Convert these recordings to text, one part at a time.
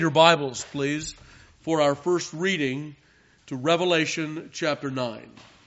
Your Bibles, please, for our first reading to Revelation chapter 9.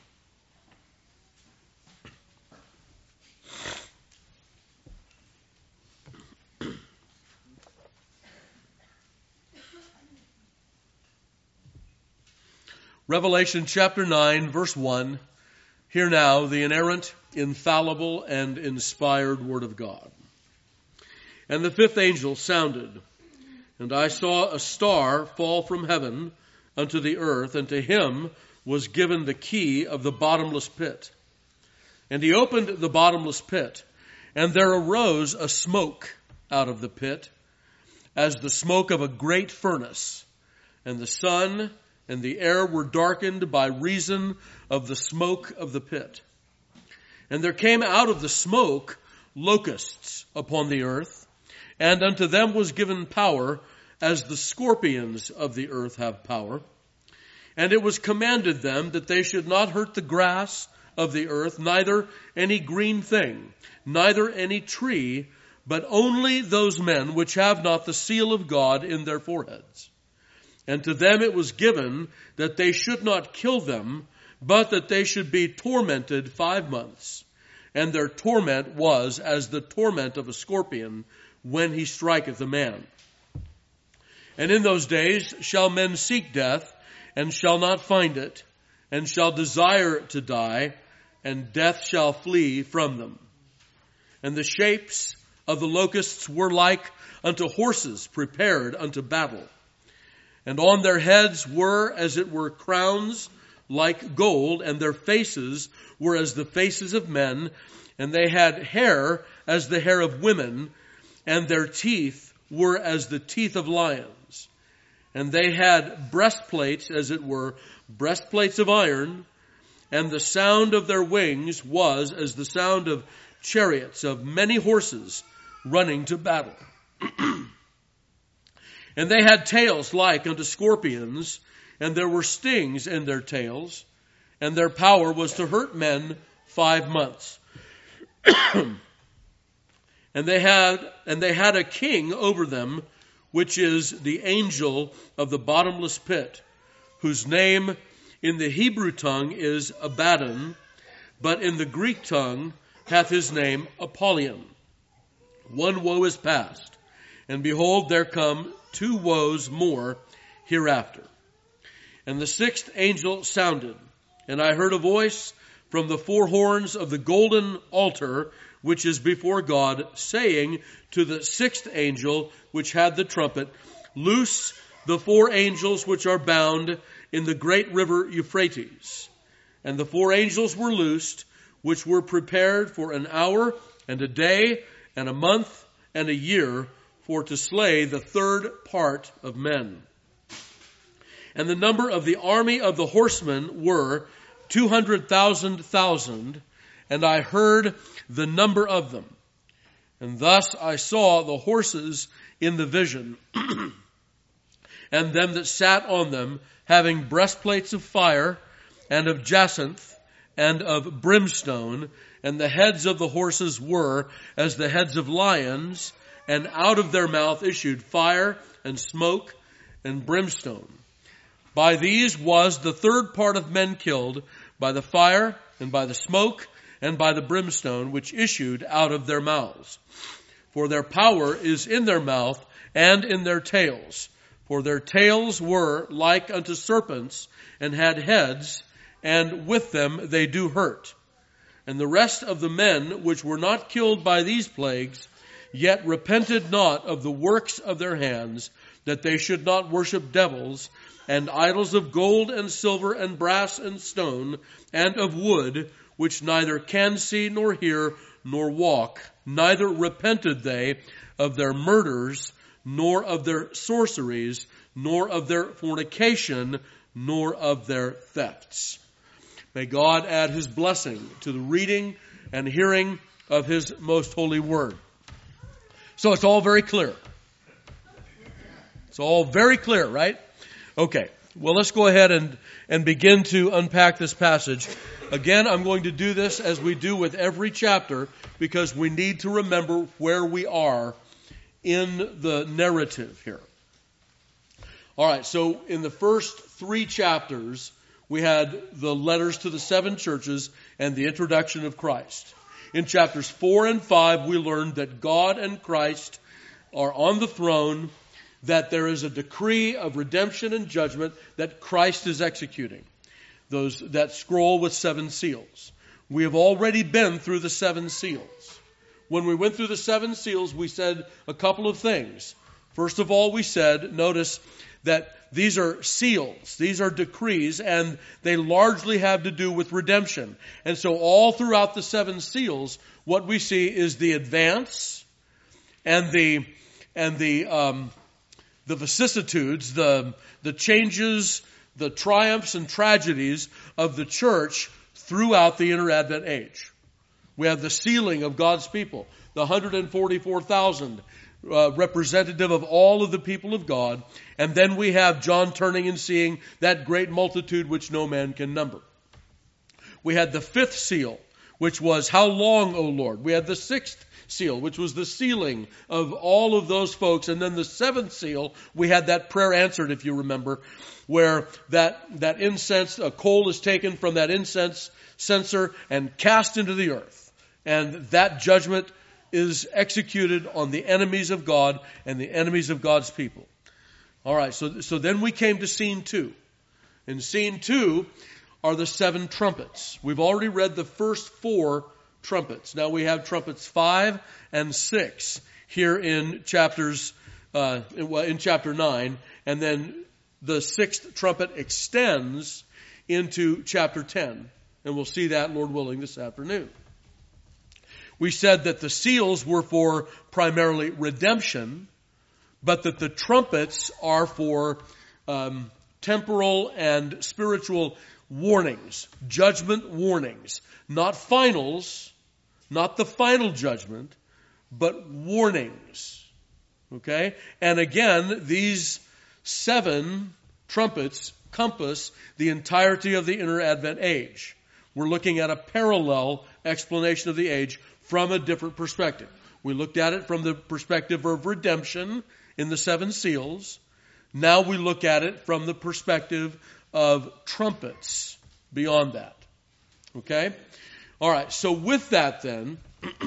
Revelation chapter 9, verse 1. Hear now the inerrant, infallible, and inspired word of God. And the fifth angel sounded, and I saw a star fall from heaven unto the earth, and to him was given the key of the bottomless pit. And he opened the bottomless pit, and there arose a smoke out of the pit, as the smoke of a great furnace, and the sun and the air were darkened by reason of the smoke of the pit. And there came out of the smoke locusts upon the earth, and unto them was given power, as the scorpions of the earth have power. And it was commanded them that they should not hurt the grass of the earth, neither any green thing, neither any tree, but only those men which have not the seal of God in their foreheads. And to them it was given that they should not kill them, but that they should be tormented 5 months. And their torment was as the torment of a scorpion when he striketh a man. And in those days shall men seek death, and shall not find it, and shall desire to die, and death shall flee from them. And the shapes of the locusts were like unto horses prepared unto battle. And on their heads were, as it were, crowns like gold, and their faces were as the faces of men, and they had hair as the hair of women, and their teeth were as the teeth of lions. And they had breastplates, as it were, breastplates of iron, and the sound of their wings was as the sound of chariots of many horses running to battle. And they had tails like unto scorpions, and there were stings in their tails, and their power was to hurt men 5 months. And they had a king over them, which is the angel of the bottomless pit, whose name in the Hebrew tongue is Abaddon, but in the Greek tongue hath his name Apollyon. One woe is past, and behold, there come 2 woes more hereafter. And the sixth angel sounded, and I heard a voice from the 4 horns of the golden altar, which is before God, saying to the sixth angel which had the trumpet, Loose the 4 angels which are bound in the great river Euphrates. And the 4 angels were loosed, which were prepared for an hour and a day and a month and a year, for to slay the 3rd part of men. And the number of the army of the horsemen were 200,000, and I heard the number of them. And thus I saw the horses in the vision, and them that sat on them, having breastplates of fire, and of jacinth, and of brimstone, and the heads of the horses were as the heads of lions, and out of their mouth issued fire, and smoke, and brimstone. By these was the 3rd part of men killed, by the fire, and by the smoke, and by the brimstone, which issued out of their mouths. For their power is in their mouth, and in their tails. For their tails were like unto serpents, and had heads, and with them they do hurt. And the rest of the men which were not killed by these plagues, yet repented not of the works of their hands, that they should not worship devils, and idols of gold and silver and brass and stone, and of wood, which neither can see nor hear nor walk, neither repented they of their murders, nor of their sorceries, nor of their fornication, nor of their thefts. May God add his blessing to the reading and hearing of his most holy word. So it's all very clear. It's all very clear, right? Okay. Well, let's go ahead and begin to unpack this passage. Again, I'm going to do this as we do with every chapter, because we need to remember where we are in the narrative here. All right, so in the first 3 chapters, we had the letters to the 7 churches and the introduction of Christ. In chapters 4 and 5, we learned that God and Christ are on the throne, that there is a decree of redemption and judgment that Christ is executing. That scroll with 7 seals. We have already been through the 7 seals. When we went through the 7 seals, we said a couple of things. First of all, we said, notice that these are seals, these are decrees, and they largely have to do with redemption. And so all throughout the 7 seals, what we see is the advance and the vicissitudes, the changes, the triumphs and tragedies of the church throughout the inter-Advent age. We have the sealing of God's people, the 144,000 representative of all of the people of God. And then we have John turning and seeing that great multitude which no man can number. We had the 5th seal, which was, how long, O Lord? We had the 6th seal, which was the sealing of all of those folks. And then the 7th seal, we had that prayer answered, if you remember, where that incense, a coal is taken from that incense censer and cast into the earth. And that judgment is executed on the enemies of God and the enemies of God's people. All right, so then we came to scene 2. In scene 2 are the 7 trumpets. We've already read the first 4 trumpets. Now we have trumpets 5 and 6 here in chapter 9, and then the 6th trumpet extends into chapter 10, and we'll see that, Lord willing, this afternoon. We said that the seals were for primarily redemption, but that the trumpets are for temporal and spiritual warnings, judgment warnings, not finals, not the final judgment, but warnings. Okay? And again, these 7 trumpets compass the entirety of the inter-Advent age. We're looking at a parallel explanation of the age from a different perspective. We looked at it from the perspective of redemption in the 7 seals. Now we look at it from the perspective of trumpets beyond that. Okay? All right, so with that then,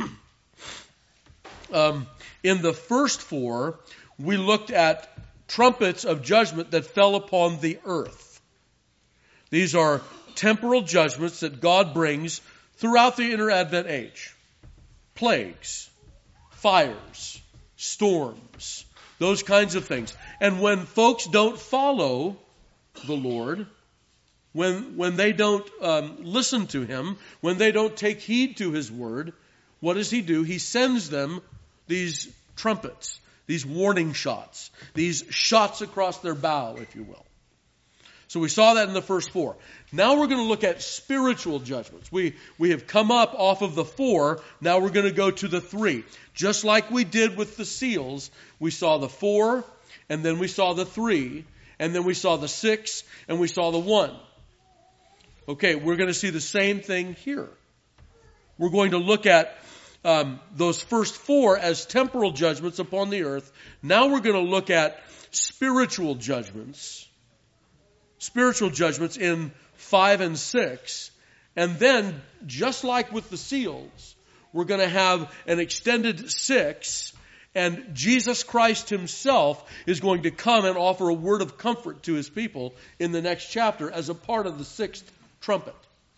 in the first 4, we looked at trumpets of judgment that fell upon the earth. These are temporal judgments that God brings throughout the inter-Advent age. Plagues, fires, storms, those kinds of things. And when folks don't follow the Lord, when they don't listen to Him, when they don't take heed to His word, what does He do? He sends them these trumpets, these warning shots, these shots across their bow, if you will. So we saw that in the first 4. Now we're going to look at spiritual judgments. We have come up off of the 4. Now we're going to go to the 3. Just like we did with the seals, we saw the 4, and then we saw the 3, and then we saw the 6, and we saw the 1. Okay, we're going to see the same thing here. We're going to look at those first 4 as temporal judgments upon the earth. Now we're going to look at spiritual judgments in 5 and 6. And then, just like with the seals, we're going to have an extended 6, and Jesus Christ Himself is going to come and offer a word of comfort to His people in the next chapter as a part of the 6th trumpet.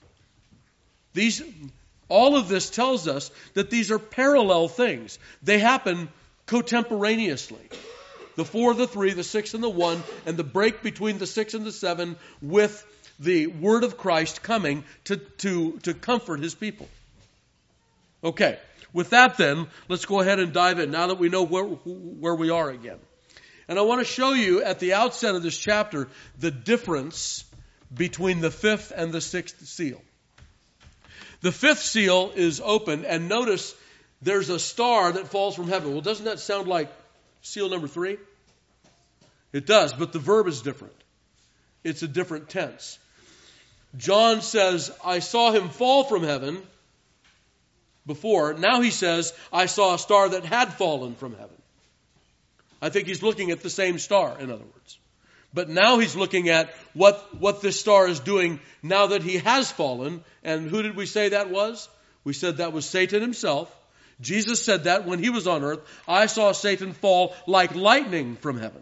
All of this tells us that these are parallel things. They happen contemporaneously. The 4, the 3, the 6, and the 1, and the break between the 6 and the 7 with the word of Christ coming to comfort His people. Okay, with that then, let's go ahead and dive in now that we know where we are again. And I want to show you at the outset of this chapter the difference between the 5th and the 6th seal. The 5th seal is opened, and notice there's a star that falls from heaven. Well, doesn't that sound like seal number 3? It does, but the verb is different. It's a different tense. John says, I saw him fall from heaven before. Now he says, I saw a star that had fallen from heaven. I think he's looking at the same star, in other words. But now he's looking at what this star is doing now that he has fallen. And who did we say that was? We said that was Satan himself. Jesus said that when he was on earth. I saw Satan fall like lightning from heaven.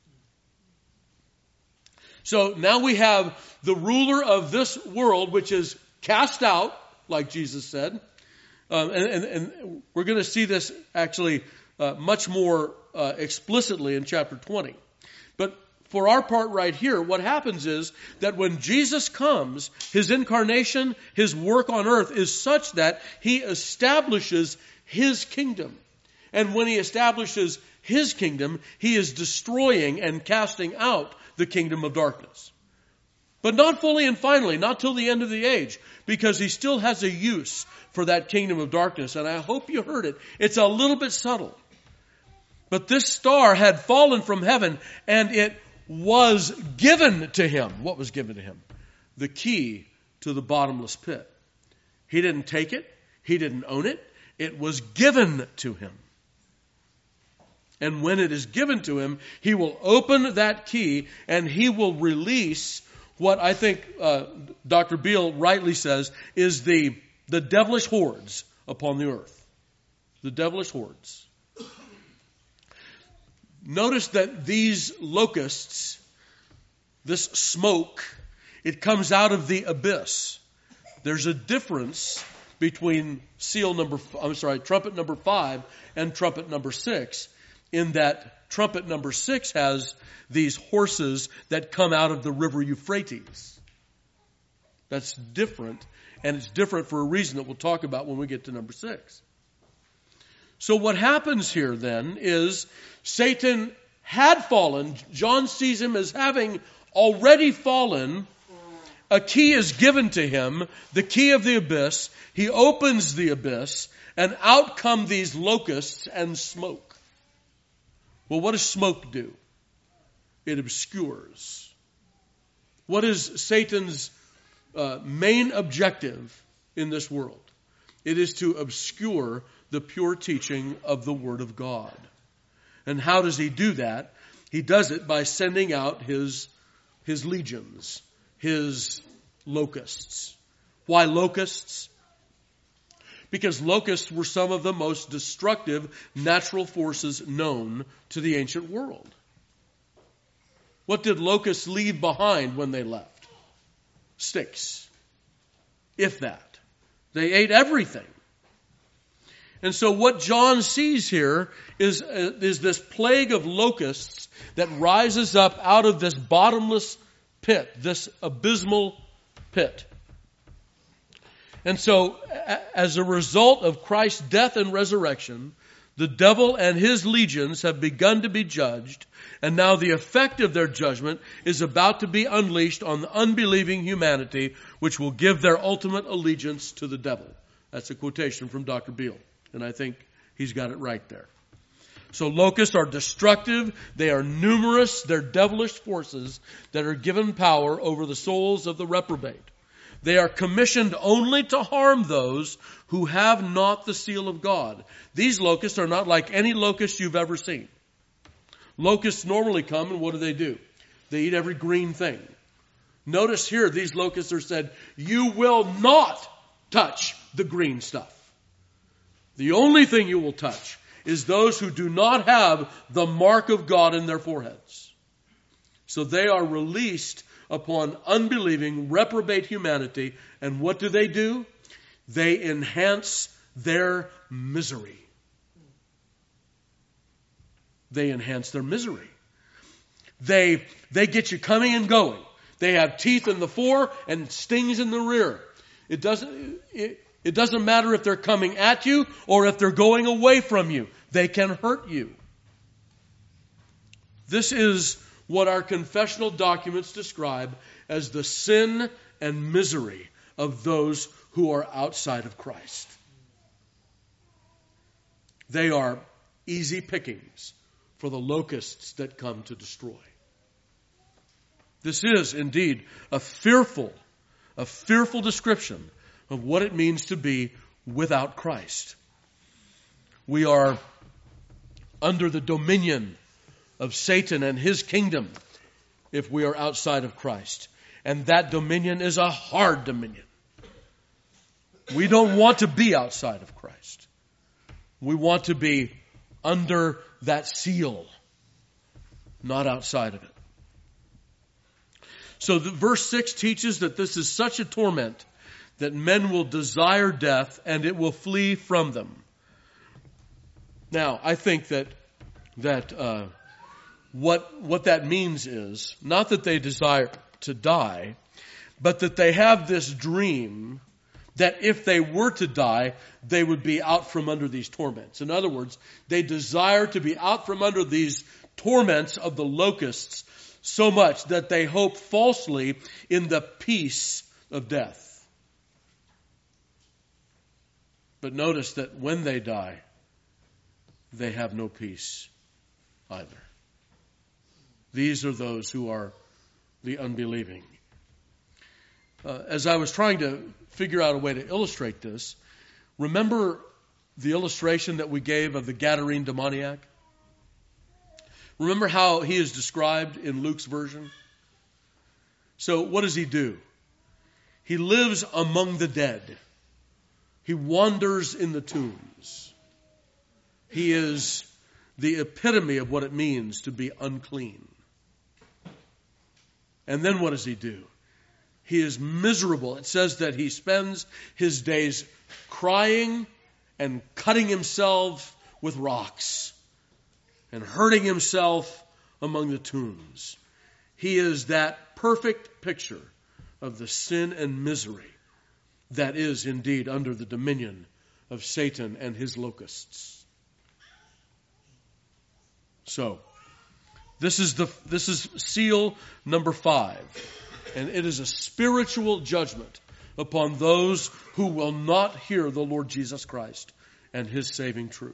So now we have the ruler of this world, which is cast out, like Jesus said. And we're going to see this actually much more explicitly in chapter 20. But for our part right here, what happens is that when Jesus comes, his incarnation, his work on earth is such that he establishes his kingdom. And when he establishes his kingdom, he is destroying and casting out the kingdom of darkness. But not fully and finally, not till the end of the age, because he still has a use for that kingdom of darkness. And I hope you heard it. It's a little bit subtle. But this star had fallen from heaven, and it was given to him. What was given to him? The key to the bottomless pit. He didn't take it. He didn't own it. It was given to him. And when it is given to him, he will open that key and he will release what I think Dr. Beale rightly says is the devilish hordes upon the earth. The devilish hordes. Notice that these locusts, this smoke, it comes out of the abyss. There's a difference between trumpet number 5 and trumpet number 6, in that trumpet number 6 has these horses that come out of the river Euphrates. That's different, and it's different for a reason that we'll talk about when we get to number 6. So what happens here then is Satan had fallen. John sees him as having already fallen. A key is given to him, the key of the abyss. He opens the abyss, and out come these locusts and smoke. Well, what does smoke do? It obscures. What is Satan's main objective in this world? It is to obscure the pure teaching of the Word of God. And how does he do that? He does it by sending out his legions, his locusts. Why locusts? Because locusts were some of the most destructive natural forces known to the ancient world. What did locusts leave behind when they left? Sticks. If that. They ate everything. And so what John sees here is this plague of locusts that rises up out of this bottomless pit, this abysmal pit. And so as a result of Christ's death and resurrection, the devil and his legions have begun to be judged, and now the effect of their judgment is about to be unleashed on the unbelieving humanity, which will give their ultimate allegiance to the devil. That's a quotation from Dr. Beale. And I think he's got it right there. So locusts are destructive. They are numerous. They're devilish forces that are given power over the souls of the reprobate. They are commissioned only to harm those who have not the seal of God. These locusts are not like any locust you've ever seen. Locusts normally come, and what do? They eat every green thing. Notice here, these locusts are said, you will not touch the green stuff. The only thing you will touch is those who do not have the mark of God in their foreheads. So they are released upon unbelieving, reprobate humanity. And what do? They enhance their misery. They enhance their misery. They get you coming and going. They have teeth in the fore and stings in the rear. It doesn't matter if they're coming at you or if they're going away from you. They can hurt you. This is what our confessional documents describe as the sin and misery of those who are outside of Christ. They are easy pickings for the locusts that come to destroy. This is indeed a fearful description of what it means to be without Christ. We are under the dominion of Satan and his kingdom. if we are outside of Christ. And that dominion is a hard dominion. We don't want to be outside of Christ. We want to be under that seal, not outside of it. So verse 6 teaches that this is such a torment that men will desire death and it will flee from them. Now, I think that what that means is not that they desire to die, but that they have this dream that if they were to die, they would be out from under these torments. In other words, they desire to be out from under these torments of the locusts so much that they hope falsely in the peace of death. But notice that when they die, they have no peace either. These are those who are the unbelieving. As I was trying to figure out a way to illustrate this, remember the illustration that we gave of the Gadarene demoniac? Remember how he is described in Luke's version? So what does he do? He lives among the dead. He wanders in the tombs. He is the epitome of what it means to be unclean. And then what does he do? He is miserable. It says that he spends his days crying and cutting himself with rocks and hurting himself among the tombs. He is that perfect picture of the sin and misery that is indeed under the dominion of Satan and his locusts. So, this is seal number 5. And it is a spiritual judgment upon those who will not hear the Lord Jesus Christ and his saving truth.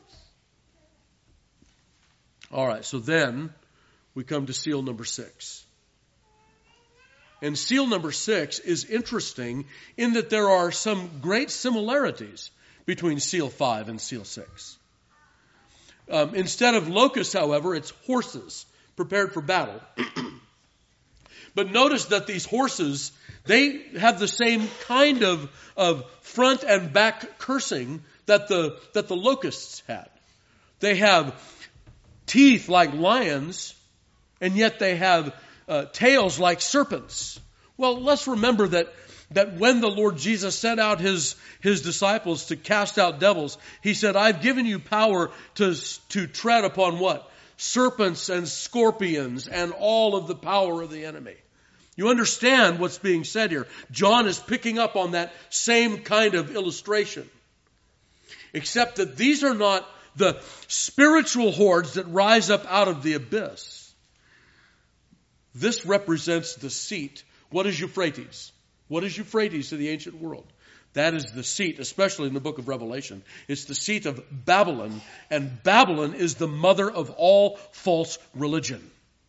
All right, so then we come to seal number 6. And seal number 6 is interesting in that there are some great similarities between seal 5 and seal 6. Instead of locusts, however, it's horses prepared for battle. But notice that these horses, they have the same kind of front and back cursing that the locusts had. They have teeth like lions, and yet they have tails like serpents. Well, let's remember that when the Lord Jesus sent out his disciples to cast out devils, he said, I've given you power to tread upon what? Serpents and scorpions and all of the power of the enemy. You understand what's being said here. John is picking up on that same kind of illustration. Except that these are not the spiritual hordes that rise up out of the abyss. This represents the seat. What is Euphrates? What is Euphrates to the ancient world? That is the seat, especially in the book of Revelation. It's the seat of Babylon, and Babylon is the mother of all false religion.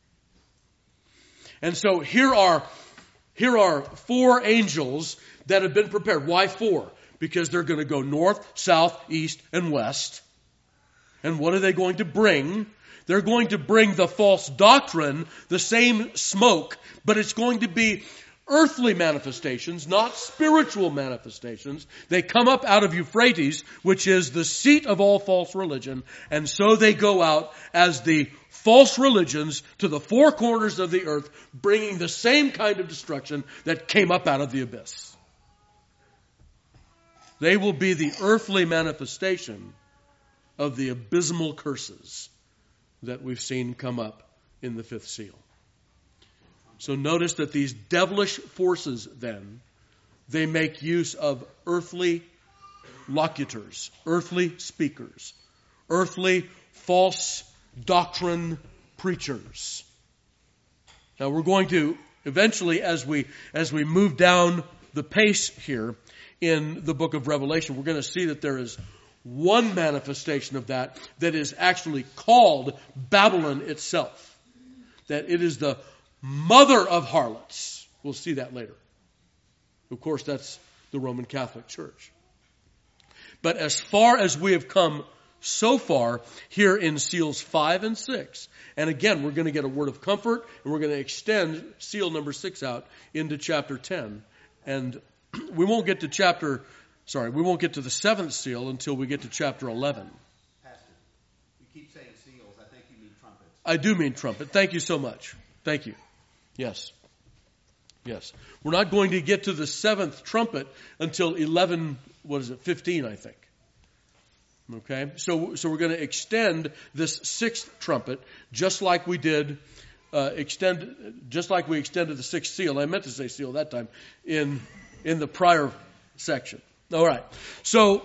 And so here are 4 angels that have been prepared. Why 4? Because they're going to go north, south, east, and west. And what are they going to bring? They're going to bring the false doctrine, the same smoke, but it's going to be earthly manifestations, not spiritual manifestations. They come up out of Euphrates, which is the seat of all false religion, and so they go out as the false religions to the 4 corners of the earth, bringing the same kind of destruction that came up out of the abyss. They will be the earthly manifestation of the abysmal curses that we've seen come up in the 5th seal. So notice that these devilish forces then, they make use of earthly locutors, earthly speakers, earthly false doctrine preachers. Now we're going to eventually, as we move down the pace here in the book of Revelation, we're going to see that there is one manifestation of that is actually called Babylon itself. That it is the mother of harlots. We'll see that later. Of course, that's the Roman Catholic Church. But as far as we have come so far here in seals 5 and 6. And again, we're going to get a word of comfort, and we're going to extend seal number 6 out into chapter 10. And we won't get to the 7th seal until we get to chapter 11. Pastor, you keep saying seals. I think you mean trumpets. I do mean trumpet. Thank you so much. Thank you. Yes. Yes. We're not going to get to the 7th trumpet until 15, I think. Okay? So we're going to extend this 6th trumpet just like we did extended the 6th seal. I meant to say seal that time in the prior section. All right. So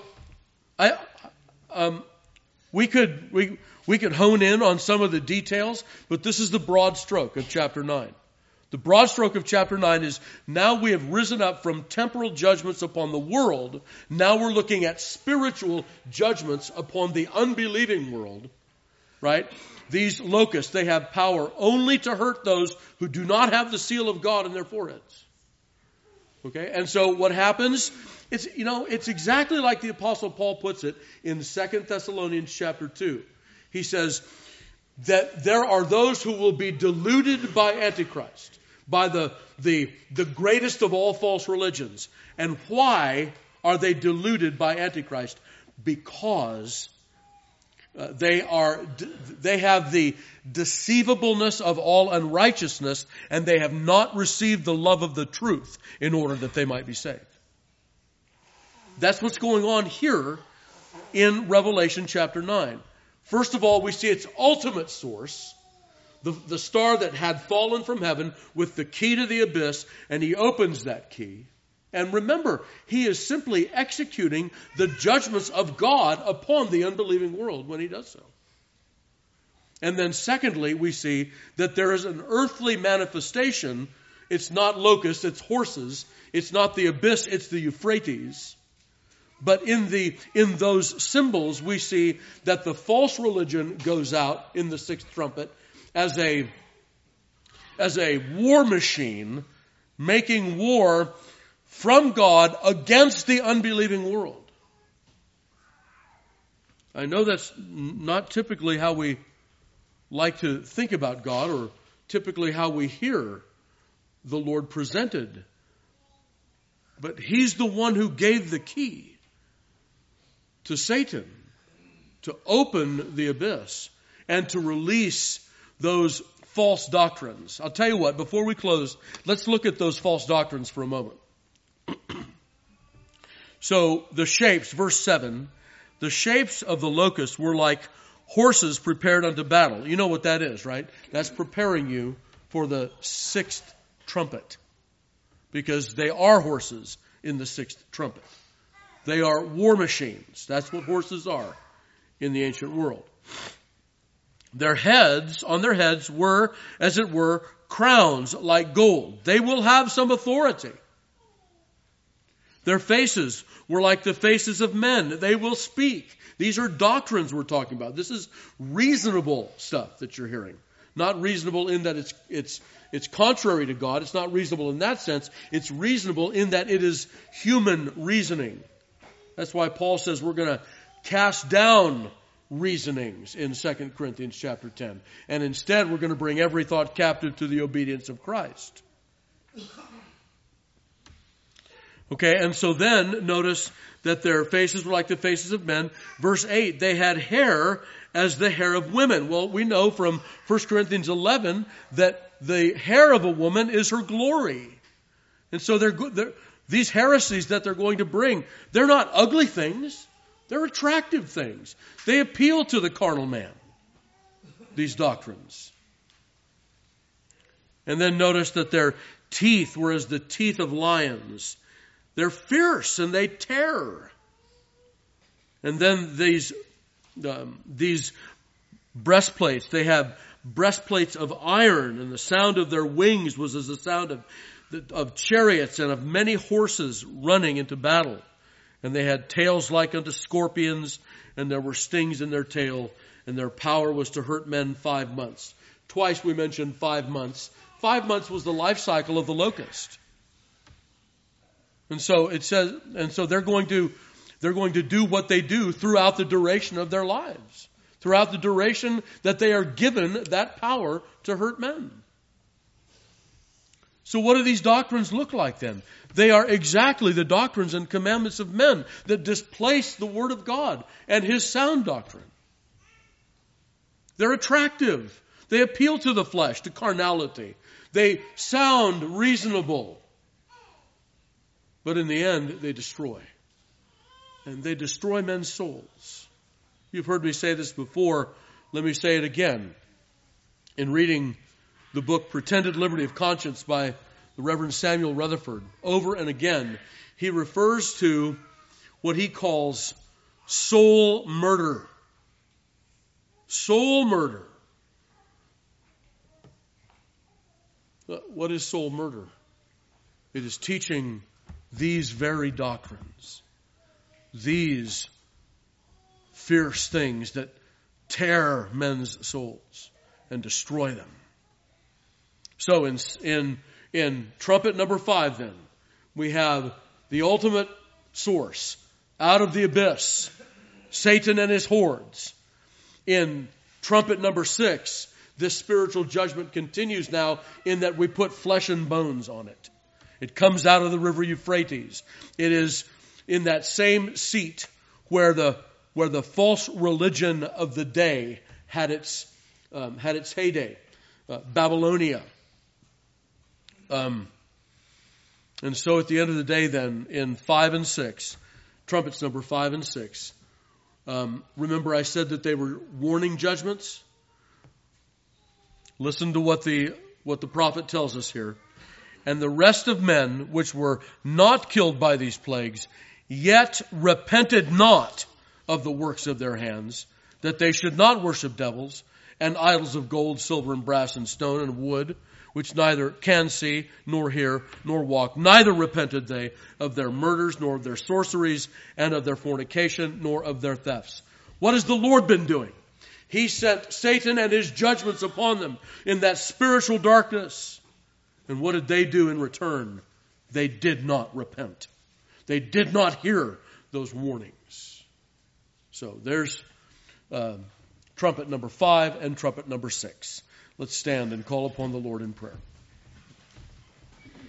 we could hone in on some of the details, but this is the broad stroke of chapter 9. The broad stroke of chapter 9 is now we have risen up from temporal judgments upon the world. Now we're looking at spiritual judgments upon the unbelieving world, right? These locusts, they have power only to hurt those who do not have the seal of God in their foreheads. Okay? And so what happens, it's exactly like the Apostle Paul puts it in 2 Thessalonians chapter 2. He says that there are those who will be deluded by Antichrist, by the greatest of all false religions. And why are they deluded by Antichrist? Because they have the deceivableness of all unrighteousness, and they have not received the love of the truth in order that they might be saved. That's what's going on here in Revelation chapter 9. First of all, we see its ultimate source, the star that had fallen from heaven with the key to the abyss, and he opens that key. And remember, he is simply executing the judgments of God upon the unbelieving world when he does so. And then secondly, we see that there is an earthly manifestation. It's not locusts, it's horses. It's not the abyss, it's the Euphrates. But in those symbols, we see that the false religion goes out in the 6th trumpet as a war machine, making war from God against the unbelieving world. I know that's not typically how we like to think about God, or typically how we hear the Lord presented. But he's the one who gave the key to Satan to open the abyss and to release those false doctrines. I'll tell you what, before we close, let's look at those false doctrines for a moment. So the shapes, verse 7, the shapes of the locusts were like horses prepared unto battle. You know what that is, right? That's preparing you for the 6th trumpet, because they are horses in the 6th trumpet. They are war machines. That's what horses are in the ancient world. Their heads, on their heads were, as it were, crowns like gold. They will have some authority. Their faces were like the faces of men. They will speak. These are doctrines we're talking about. This is reasonable stuff that you're hearing. Not reasonable in that it's contrary to God. It's not reasonable in that sense. It's reasonable in that it is human reasoning. That's why Paul says we're going to cast down reasonings in 2 Corinthians chapter 10. And instead we're going to bring every thought captive to the obedience of Christ. Okay, and so then notice that their faces were like the faces of men. Verse 8, they had hair as the hair of women. Well, we know from 1 Corinthians 11 that the hair of a woman is her glory. And so these heresies that they're going to bring, they're not ugly things. They're attractive things. They appeal to the carnal man, these doctrines. And then notice that their teeth were as the teeth of lions. They're fierce and they tear. And then these breastplates, they have breastplates of iron, and the sound of their wings was as the sound of chariots and of many horses running into battle. And they had tails like unto scorpions, and there were stings in their tail, and their power was to hurt men 5 months. Twice we mentioned 5 months. 5 months was the life cycle of the locust. And so it says, and so they're going to They're going to do what they do throughout the duration of their lives, throughout the duration that they are given that power to hurt men. So what do these doctrines look like then? They are exactly the doctrines and commandments of men that displace the Word of God and His sound doctrine. They're attractive. They appeal to the flesh, to carnality. They sound reasonable. But in the end, they destroy. And they destroy men's souls. You've heard me say this before. Let me say it again. In reading the book Pretended Liberty of Conscience by the Reverend Samuel Rutherford, over and again, he refers to what he calls soul murder. Soul murder. What is soul murder? It is teaching these very doctrines, these fierce things that tear men's souls and destroy them. So in trumpet number 5 then, we have the ultimate source, out of the abyss, Satan and his hordes. In trumpet number 6, this spiritual judgment continues now in that we put flesh and bones on it. It comes out of the river Euphrates. It is in that same seat where the false religion of the day had its heyday, Babylonia. And so at the end of the day then, in 5 and 6, trumpets number 5 and 6, remember I said that they were warning judgments? Listen to what the prophet tells us here. And the rest of men which were not killed by these plagues, yet repented not of the works of their hands, that they should not worship devils, and idols of gold, silver, and brass, and stone, and wood, which neither can see, nor hear, nor walk. Neither repented they of their murders, nor of their sorceries, and of their fornication, nor of their thefts. What has the Lord been doing? He sent Satan and his judgments upon them in that spiritual darkness. And what did they do in return? They did not repent. They did not hear those warnings. So there's trumpet number 5 and trumpet number 6. Let's stand and call upon the Lord in prayer.